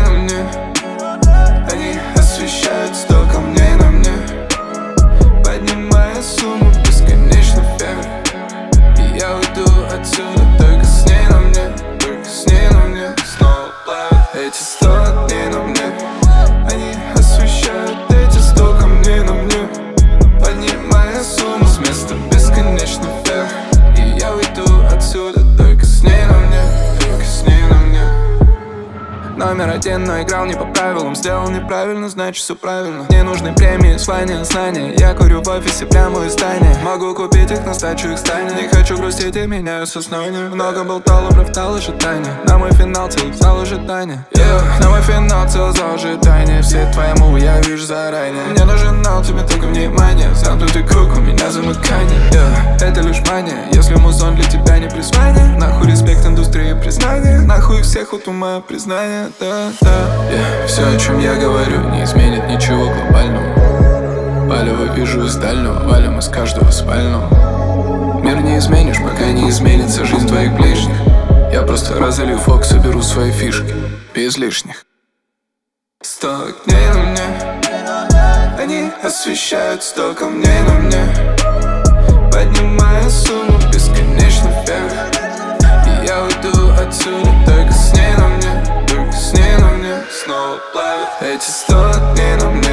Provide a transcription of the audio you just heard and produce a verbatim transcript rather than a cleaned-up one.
на мне. Они освещают сто камней на мне, поднимая сумму бесконечно вверх. И я уйду отсюда только с ней на мне, только с ней на мне. Снова плавят эти сто дней на мне. Они освещают эти сто камней на мне, поднимая сумму с места бесконечно вверх. И я уйду отсюда только с ней на мне, только с ней на мне. Номер один, но играл не по правилам. Сделал неправильно, значит все правильно. Не нужны премии, звания, знания. Я курю в офисе прямо из здания. Могу купить их, на сдачу их станет. Не хочу грустить и меняю сознание. Много болтал, оправдал ожидания. На мой финал целый зал ожидания, yeah. На мой финал целый зал ожидания. Все твои мувы я вижу заранее. Мне нужен нал, тебе только внимание. Замкнутый круг, у меня замыкание, yeah. Это лишь мания, если музон для тебя не призвание. Нахуй респект индустрии, признание. Нахуй всех вот ума признание. Да, да, yeah. Все, о чем я говорю, не изменит ничего глобального. Палево вижу из дальнего, валим из каждого спального. Мир не изменишь, пока не изменится жизнь твоих ближних. Я просто разолью фокус, соберу свои фишки без лишних. Сто дней на мне, они освещают сто камней на мне, поднимая сумму бесконечно вверх. И я уйду отсюда только с ней на мне, только с ней на мне. Снова плавят эти сто дней на мне.